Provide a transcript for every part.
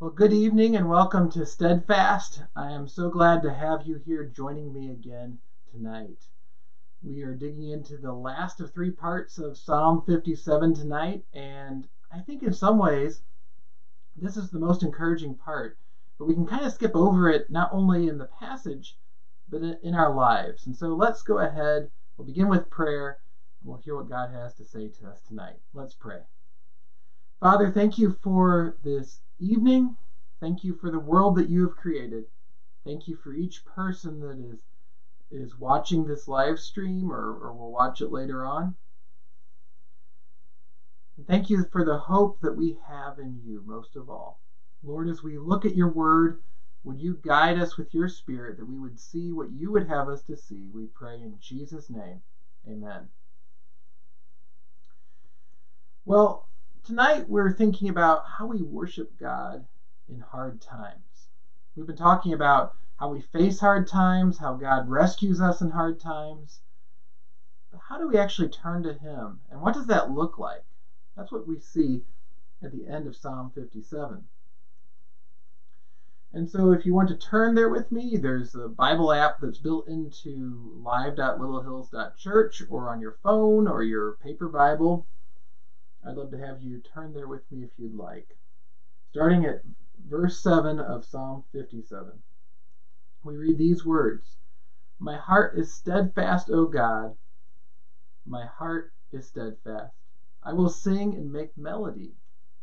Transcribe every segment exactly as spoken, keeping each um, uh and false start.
Well, good evening and welcome to Steadfast. I am so glad to have you here joining me again tonight. We are digging into the last of three parts of Psalm fifty-seven tonight, and I think in some ways this is the most encouraging part, but we can kind of skip over it not only in the passage, but in our lives. And so let's go ahead. We'll begin with prayer, and we'll hear what God has to say to us tonight. Let's pray. Father, thank you for this evening. Thank you for the world that you have created. Thank you for each person that is is watching this live stream or, or will watch it later on. And thank you for the hope that we have in you most of all. Lord, as we look at your word, would you guide us with your spirit that we would see what you would have us to see? We pray in Jesus' name. Amen. Well, tonight we're thinking about how we worship God in hard times. We've been talking about how we face hard times, how God rescues us in hard times. But how do we actually turn to him? And what does that look like? That's what we see at the end of Psalm fifty-seven. And so if you want to turn there with me, there's a Bible app that's built into live dot little hills dot church or on your phone or your paper Bible. I'd love to have you turn there with me if you'd like. Starting at verse seven of Psalm fifty-seven, we read these words: "My heart is steadfast, O God. My heart is steadfast. I will sing and make melody.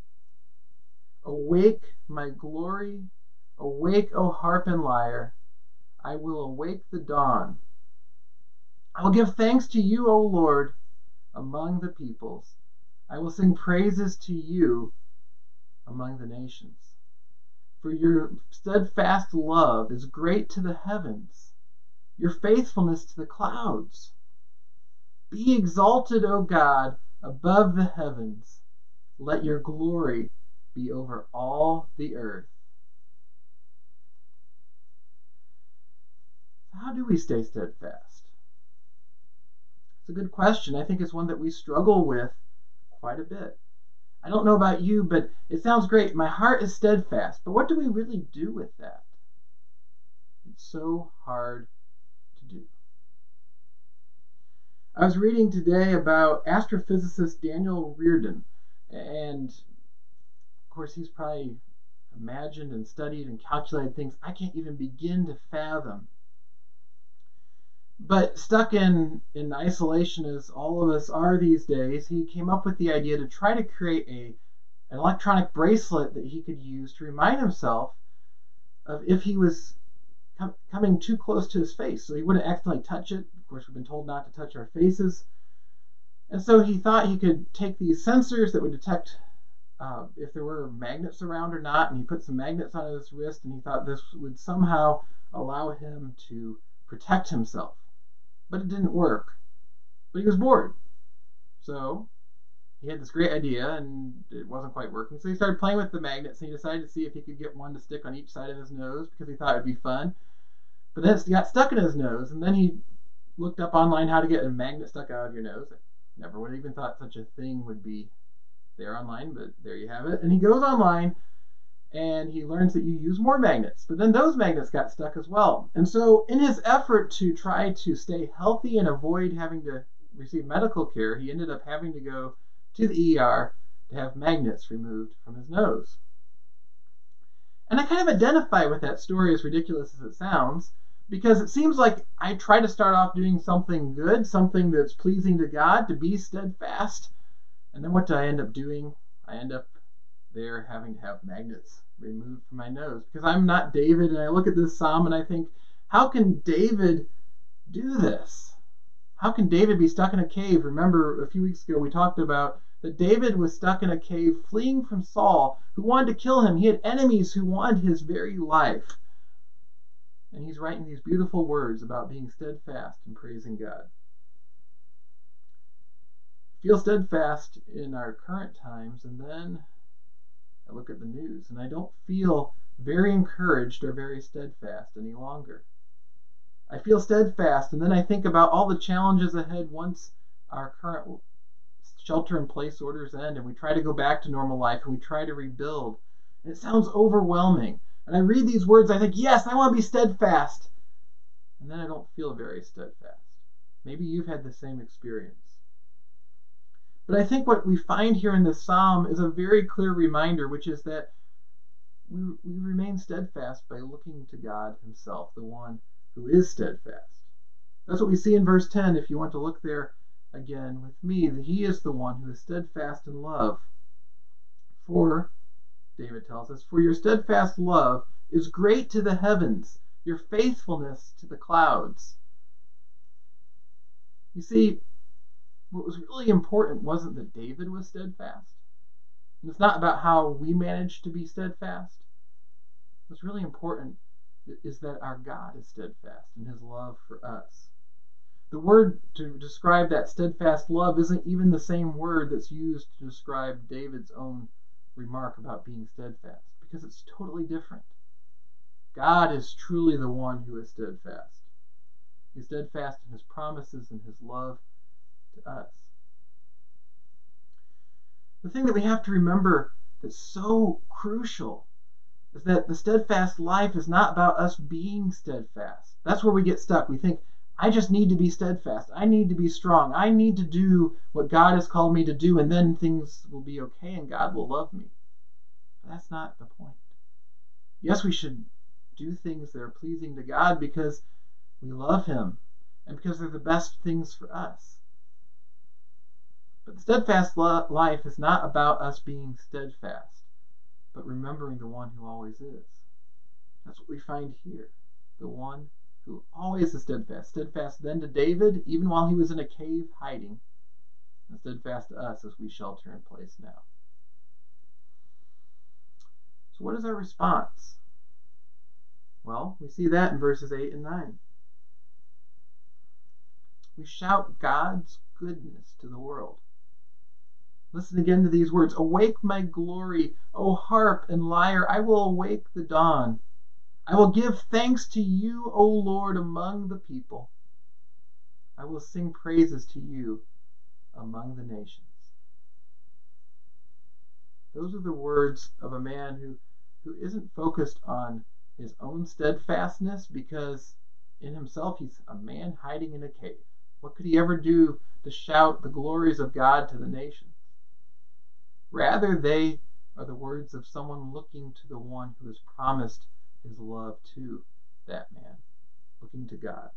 Awake, my glory. Awake, O harp and lyre. I will awake the dawn. I will give thanks to you, O Lord, among the peoples. I will sing praises to you among the nations. For your steadfast love is great to the heavens, your faithfulness to the clouds. Be exalted, O God, above the heavens. Let your glory be over all the earth." How do we stay steadfast? It's a good question. I think it's one that we struggle with quite a bit. I don't know about you, but it sounds great. My heart is steadfast. But what do we really do with that? It's so hard to do. I was reading today about astrophysicist Daniel Reardon. And of course, he's probably imagined and studied and calculated things I can't even begin to fathom. But stuck in, in isolation as all of us are these days, he came up with the idea to try to create a, an electronic bracelet that he could use to remind himself of if he was com- coming too close to his face, so he wouldn't accidentally touch it. Of course, we've been told not to touch our faces. And so he thought he could take these sensors that would detect uh, if there were magnets around or not, and he put some magnets on his wrist, and he thought this would somehow allow him to protect himself. But it didn't work. But he was bored. So he had this great idea and it wasn't quite working. So he started playing with the magnets and he decided to see if he could get one to stick on each side of his nose because he thought it'd be fun. But then it got stuck in his nose, and then he looked up online how to get a magnet stuck out of your nose. I never would have even thought such a thing would be there online, but there you have it. And he goes online and he learns that you use more magnets, but then those magnets got stuck as well. And so in his effort to try to stay healthy and avoid having to receive medical care, he ended up having to go to the E R to have magnets removed from his nose. And I kind of identify with that story, as ridiculous as it sounds, because it seems like I try to start off doing something good, something that's pleasing to God, to be steadfast, and then what do I end up doing? I end up there having to have magnets removed from my nose because I'm not David. And I look at this psalm and I think, how can David do this? How can David be stuck in a cave? Remember a few weeks ago we talked about that David was stuck in a cave fleeing from Saul, who wanted to kill him. He had enemies who wanted his very life. And he's writing these beautiful words about being steadfast and praising God. Feel steadfast in our current times, and then I look at the news and I don't feel very encouraged or very steadfast any longer. I feel steadfast, and then I think about all the challenges ahead once our current shelter-in-place orders end and we try to go back to normal life and we try to rebuild. And it sounds overwhelming. And I read these words, I think, yes, I want to be steadfast. And then I don't feel very steadfast. Maybe you've had the same experience. But I think what we find here in this psalm is a very clear reminder, which is that we, we remain steadfast by looking to God himself, the one who is steadfast. That's what we see in verse ten, if you want to look there again with me, that he is the one who is steadfast in love. For, David tells us, for your steadfast love is great to the heavens, your faithfulness to the clouds. You see, what was really important wasn't that David was steadfast. And it's not about how we manage to be steadfast. What's really important is that our God is steadfast in his love for us. The word to describe that steadfast love isn't even the same word that's used to describe David's own remark about being steadfast, because it's totally different. God is truly the one who is steadfast. He's steadfast in his promises and his love to us. The thing that we have to remember that's so crucial is that the steadfast life is not about us being steadfast. That's where we get stuck. We think, I just need to be steadfast. I need to be strong. I need to do what God has called me to do, and then things will be okay and God will love me. But that's not the point. Yes, we should do things that are pleasing to God because we love him and because they're the best things for us. But the steadfast life is not about us being steadfast, but remembering the one who always is. That's what we find here. The one who always is steadfast. Steadfast then to David, even while he was in a cave hiding, and steadfast to us as we shelter in place now. So what is our response? Well, we see that in verses eight and nine. We shout God's goodness to the world. Listen again to these words. Awake my glory, O harp and lyre. I will awake the dawn. I will give thanks to you, O Lord, among the people. I will sing praises to you among the nations. Those are the words of a man who, who isn't focused on his own steadfastness, because in himself he's a man hiding in a cave. What could he ever do to shout the glories of God to the nations? Rather, they are the words of someone looking to the one who has promised his love to that man, looking to God.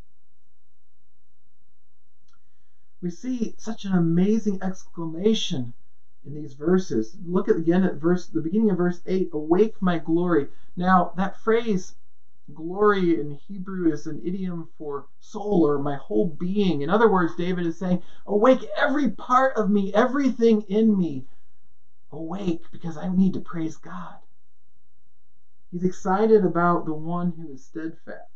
We see such an amazing exclamation in these verses. Look at again at verse the beginning of verse eight, awake my glory. Now that phrase glory in Hebrew is an idiom for soul or my whole being. In other words, David is saying, awake every part of me, everything in me. Awake, because I need to praise God. He's excited about the one who is steadfast.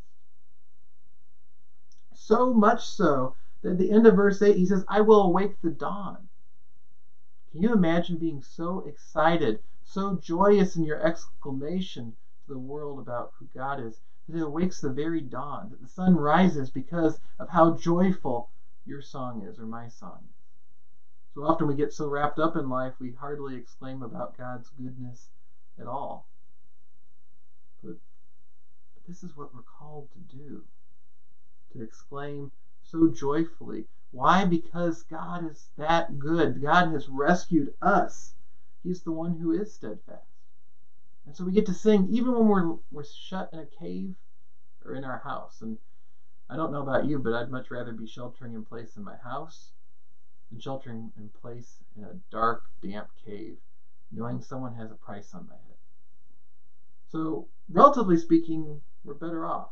So much so that at the end of verse eight, he says, I will awake the dawn. Can you imagine being so excited, so joyous in your exclamation to the world about who God is, that it awakes the very dawn, that the sun rises because of how joyful your song is or my song is? So often we get so wrapped up in life, we hardly exclaim about God's goodness at all. But, but this is what we're called to do, to exclaim so joyfully. Why? Because God is that good. God has rescued us. He's the one who is steadfast. And so we get to sing even when we're, we're shut in a cave or in our house. And I don't know about you, but I'd much rather be sheltering in place in my house than sheltering in place in a dark, damp cave, knowing someone has a price on my head. So, relatively speaking, we're better off.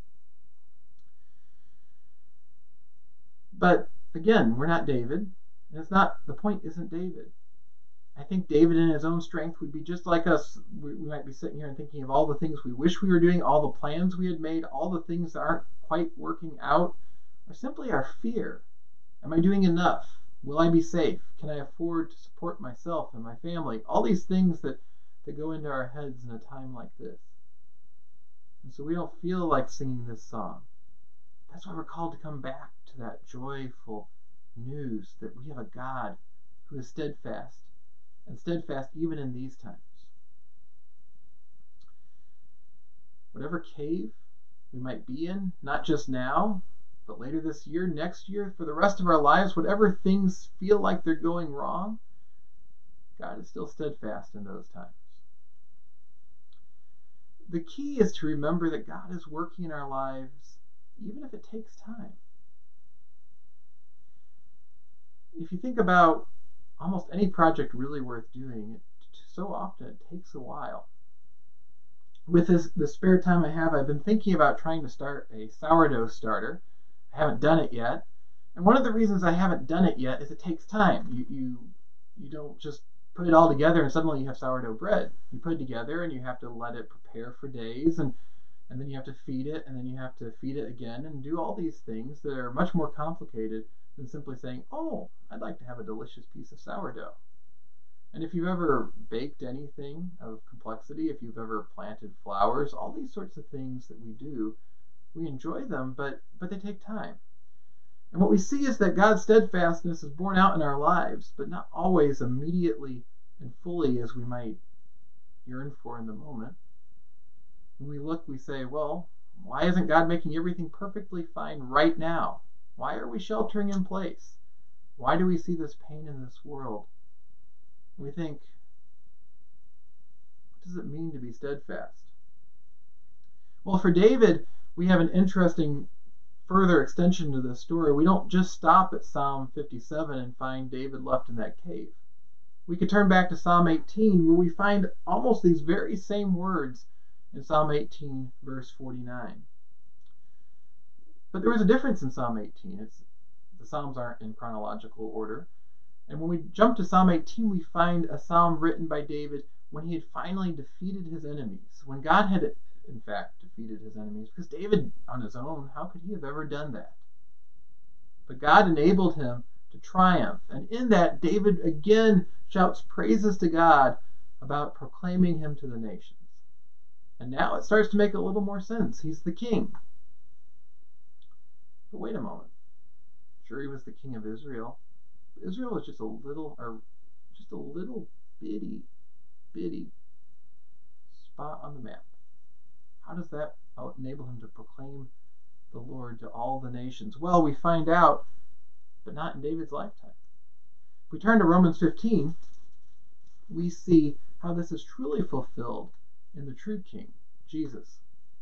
But again, we're not David. And it's not, the point isn't David. I think David in his own strength would be just like us. We, we might be sitting here and thinking of all the things we wish we were doing, all the plans we had made, all the things that aren't quite working out, or simply our fear. Am I doing enough? Will I be safe? Can I afford to support myself and my family? All these things that, that go into our heads in a time like this. And so we don't feel like singing this song. That's why we're called to come back to that joyful news that we have a God who is steadfast, and steadfast even in these times. whatever cave we might be in, not just now, but later this year, next year, for the rest of our lives, whatever things feel like they're going wrong, God is still steadfast in those times. The key is to remember that God is working in our lives, even if it takes time. If you think about almost any project really worth doing, it, so often it takes a while. With this, the spare time I have, I've been thinking about trying to start a sourdough starter. I haven't done it yet. And one of the reasons I haven't done it yet is it takes time. You, you, you don't just put it all together and suddenly you have sourdough bread. You put it together and you have to let it prepare for days, and, and then you have to feed it, and then you have to feed it again, and do all these things that are much more complicated than simply saying, oh, I'd like to have a delicious piece of sourdough. And if you've ever baked anything of complexity, if you've ever planted flowers, all these sorts of things that we do, we enjoy them, but, but they take time. And what we see is that God's steadfastness is borne out in our lives, but not always immediately and fully as we might yearn for in the moment. When we look, we say, well, why isn't God making everything perfectly fine right now? Why are we sheltering in place? Why do we see this pain in this world? We think, what does it mean to be steadfast? Well, for David, we have an interesting further extension to this story. We don't just stop at Psalm fifty-seven and find David left in that cave. We could turn back to Psalm eighteen, where we find almost these very same words in Psalm eighteen, verse forty-nine. But there was a difference in Psalm eighteen. It's, the Psalms aren't in chronological order. And when we jump to Psalm eighteen, we find a psalm written by David when he had finally defeated his enemies, when God had, in fact, defeated his enemies, because David, on his own, how could he have ever done that? But God enabled him to triumph, and in that, David again shouts praises to God about proclaiming him to the nations. And now it starts to make a little more sense. He's the king. But wait a moment. Sure, he was the king of Israel. Israel was just a little, or just a little bitty, bitty spot on the map. How does that enable him to proclaim the Lord to all the nations? Well, we find out, but not in David's lifetime. If we turn to Romans fifteen, we see how this is truly fulfilled in the true King, Jesus.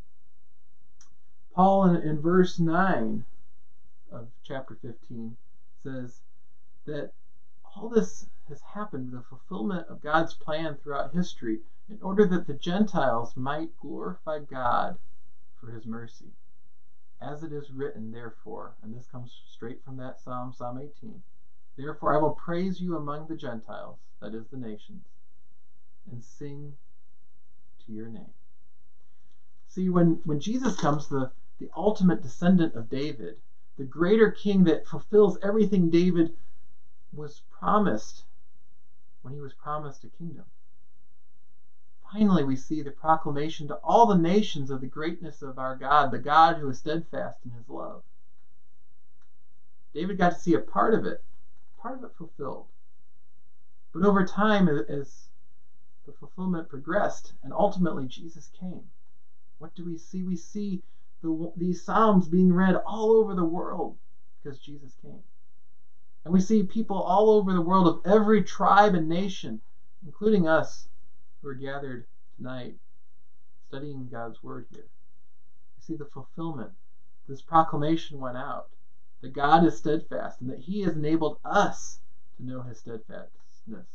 Paul, in, in verse nine of chapter fifteen, says that all this has happened, the fulfillment of God's plan throughout history, in order that the Gentiles might glorify God for his mercy. As it is written, therefore, and this comes straight from that Psalm, Psalm eighteen, therefore I will praise you among the Gentiles, that is the nations, and sing to your name. See, when, when Jesus comes, the, the ultimate descendant of David, the greater king that fulfills everything David was promised when he was promised a kingdom. Finally, we see the proclamation to all the nations of the greatness of our God, the God who is steadfast in his love. David got to see a part of it, part of it fulfilled. But over time, as the fulfillment progressed, and ultimately Jesus came, what do we see? We see the, these Psalms being read all over the world because Jesus came. And we see people all over the world of every tribe and nation, including us who are gathered tonight studying God's word here. We see the fulfillment. This proclamation went out that God is steadfast and that he has enabled us to know his steadfastness.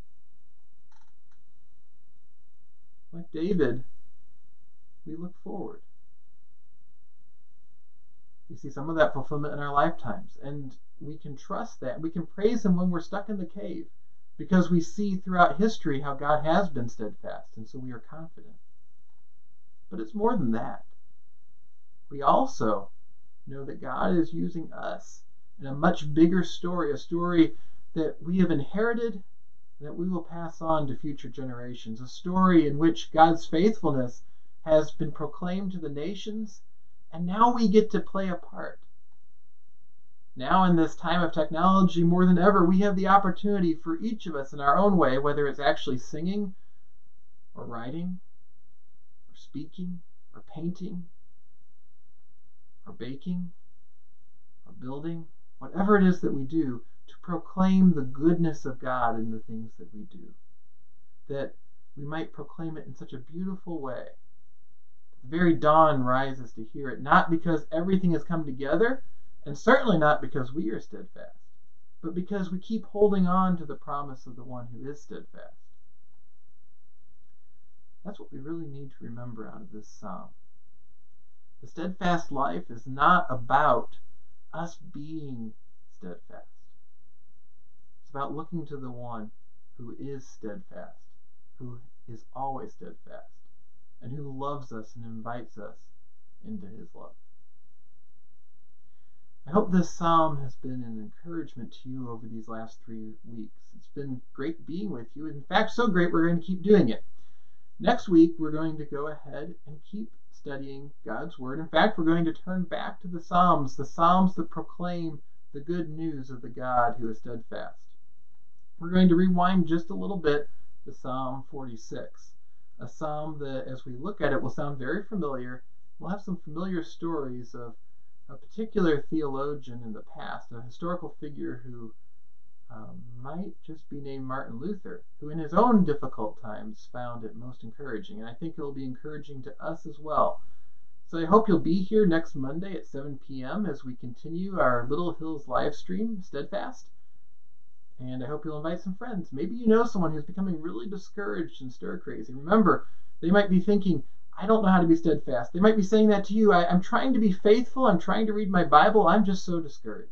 Like David, we look forward. We see some of that fulfillment in our lifetimes, and we can trust that. We can praise him when we're stuck in the cave, because we see throughout history how God has been steadfast, and so we are confident. But it's more than that. We also know that God is using us in a much bigger story, a story that we have inherited, that we will pass on to future generations, a story in which God's faithfulness has been proclaimed to the nations, and now we get to play a part. Now, in this time of technology, more than ever, we have the opportunity for each of us in our own way, whether it's actually singing or writing or speaking or painting, or baking, or building, whatever it is that we do, to proclaim the goodness of God in the things that we do. That we might proclaim it in such a beautiful way. The very dawn rises to hear it, not because everything has come together, and certainly not because we are steadfast, but because we keep holding on to the promise of the one who is steadfast. That's what we really need to remember out of this psalm. The steadfast life is not about us being steadfast. It's about looking to the one who is steadfast, who is always steadfast, and who loves us and invites us into his love. I hope this psalm has been an encouragement to you over these last three weeks. It's been great being with you. In fact, so great we're going to keep doing it. Next week, we're going to go ahead and keep studying God's Word. In fact, we're going to turn back to the Psalms, the Psalms that proclaim the good news of the God who is steadfast. We're going to rewind just a little bit to Psalm forty-six, a psalm that, as we look at it, will sound very familiar. We'll have some familiar stories of a particular theologian in the past, a historical figure who um, might just be named Martin Luther, who in his own difficult times found it most encouraging. And I think it'll be encouraging to us as well. So I hope you'll be here next Monday at seven p.m. as we continue our Little Hills live stream, Steadfast. And I hope you'll invite some friends. Maybe you know someone who's becoming really discouraged and stir crazy. Remember, they might be thinking, I don't know how to be steadfast. They might be saying that to you. I, I'm trying to be faithful. I'm trying to read my Bible. I'm just so discouraged.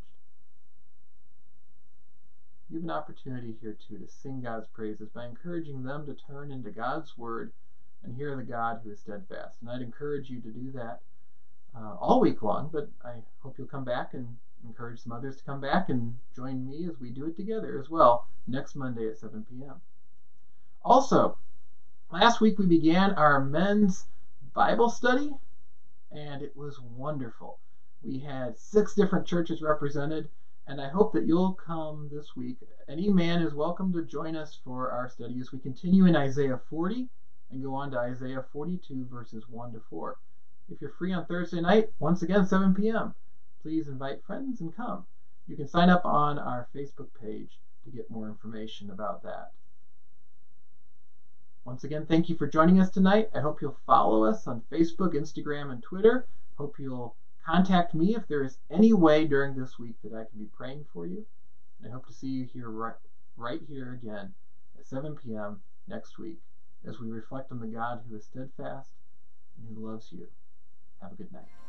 You have an opportunity here too to sing God's praises by encouraging them to turn into God's Word and hear the God who is steadfast. And I'd encourage you to do that uh, all week long, but I hope you'll come back and encourage some others to come back and join me as we do it together as well next Monday at seven p.m. Also, last week we began our men's Bible study, and it was wonderful. We had six different churches represented, and I hope that you'll come this week. Any man is welcome to join us for our study as we continue in Isaiah forty and go on to Isaiah forty-two, verses one to four. If you're free on Thursday night, once again, seven p.m., please invite friends and come. You can sign up on our Facebook page to get more information about that. Once again, thank you for joining us tonight. I hope you'll follow us on Facebook, Instagram, and Twitter. Hope you'll contact me if there is any way during this week that I can be praying for you. And I hope to see you here right, right here again at seven p.m. next week as we reflect on the God who is steadfast and who loves you. Have a good night.